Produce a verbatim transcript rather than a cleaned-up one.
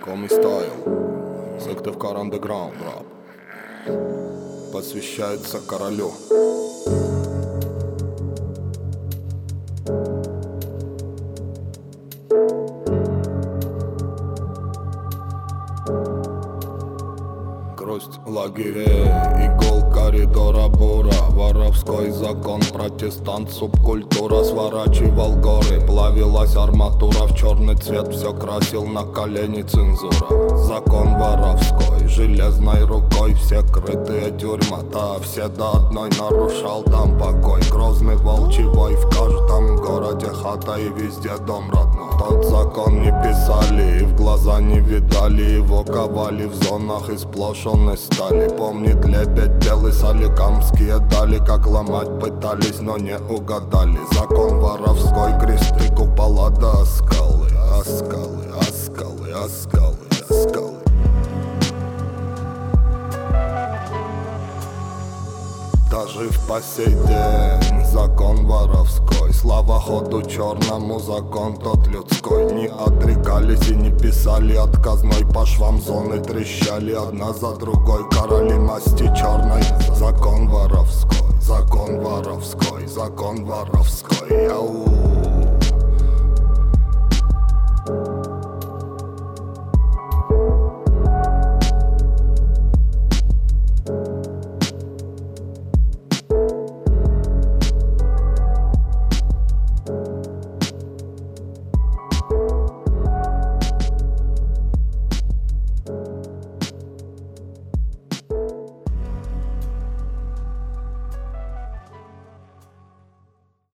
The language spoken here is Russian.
Коми Стайл, Сыктывкар Underground рап, посвящается королю. Грусть лагерей и гол коридора бура, воровской закон, протестант, субкультура. Сворачивал горы, плавилась арматура, в черный цвет все красил на колени цензура. Закон воровской, железной рукой все крытые тюрьма-то, все до одной нарушал там покой. Грозный волчий в каждом городе хата и везде дом родной. Тот закон не писали и в глаза не видали, его ковали в зонах из сплошенной стали. Помнит лебедь белый, соликамские дали, как ломать пытались, но не угадали. Закон воровской, кресты, купола до скалы, а скалы, а скалы, а скалы, а скалы. Даже в по сей день закон воровской, слава ходу черному, закон тот людской. Не отрекались и не писали отказной, по швам зоны трещали одна за другой короли масти черной. Закон воровской, закон воровской, закон воровской. Яу.